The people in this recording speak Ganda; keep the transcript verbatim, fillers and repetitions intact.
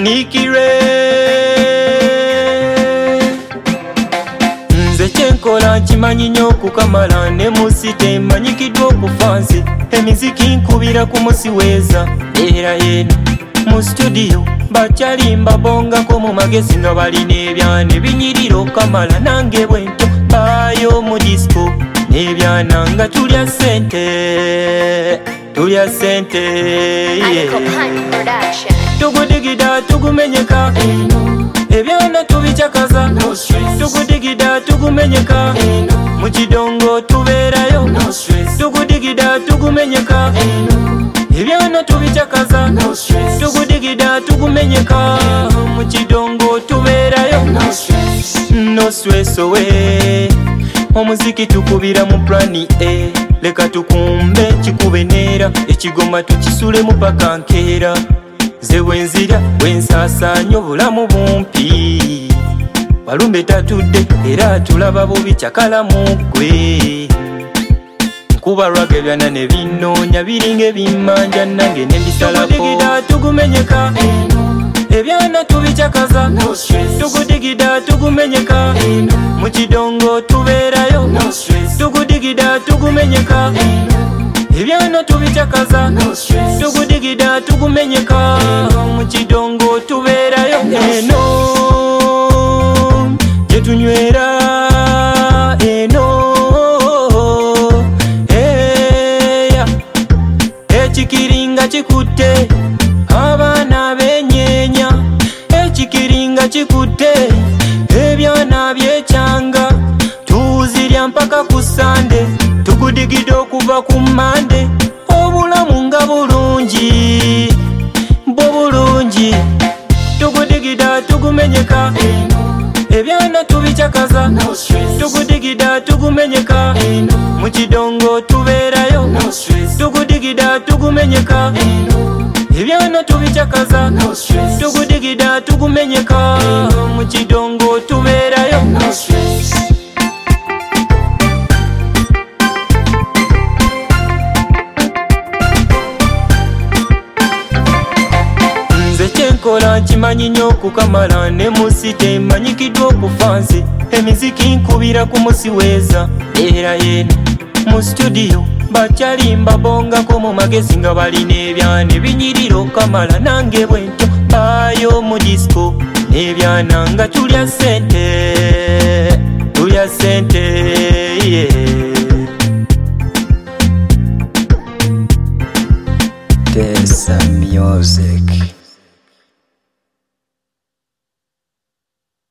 Nikire nze kyenkola nkimanyi nnyo okukamala ne musi temanyikiddwa okufansi emiziki nkubira ku musiweeza era yeno mu studio bakyalimba bongako mu magezi nga balina ebyana ebinyirira okamala nange bwento bayo mu disco n'ebyana nga tulya sente tulya sente tugudigida tugumenyeka ebyana tubikyakaza tugudigida tugumenyeka mu kidongo tubeerayo tugudigida tugumenyeka ebyana tubikyakaza tugudigida tugumenyeka mu kidongo tubeerayo no stress away omuziki tukubira mu plani e leka tukumbe kikube neera ekigoma tukisule mu paka nkeera ze wenzira wensasaanya obulamu bumpi walumbe tatudde era tulaba bubi kyakala mugwe nkuba lwaga ebyana ne binoonya biringa ebimmanja nange ne bisalako tugudigida tugumenyeka ebyana tubikyakaza tugudigida tugumenyeka mu kidongo tubeerayo tugudigida tugumenyeka ebyana tubikyakaza tugudigida tugumenyeka mu kidongo tubeerayo eno gye tunywera eno eya ekikiringa kikutte abaana b'enyeenya ekikiringa kikutte ebyana by'ekyanga tuzirya mpaka ku sande tugudigida okuva ku mande obulamu nga bulungi bwo bulungi tugudigida tugumenyeka ebyana tubikyakaza tugudigida tugumenyeka mu kidongo tubeerayo tugudigida tugumenyeka ebyana tubikyakaza tugudigida tugumenyeka mu kidongo tubeerayo nze kyenkola nkimanyi nnyo okukamala ne musi temanyikiddwa okufansi emiziki nkubira ku musiweeza era yeno mu studio bakyalimba bongako mu magezi nga balina ebyana ebinyirira okamala nange bwento bayo mu disco n'ebyana nga tulya sente tulya sente yeah. Tessa Music.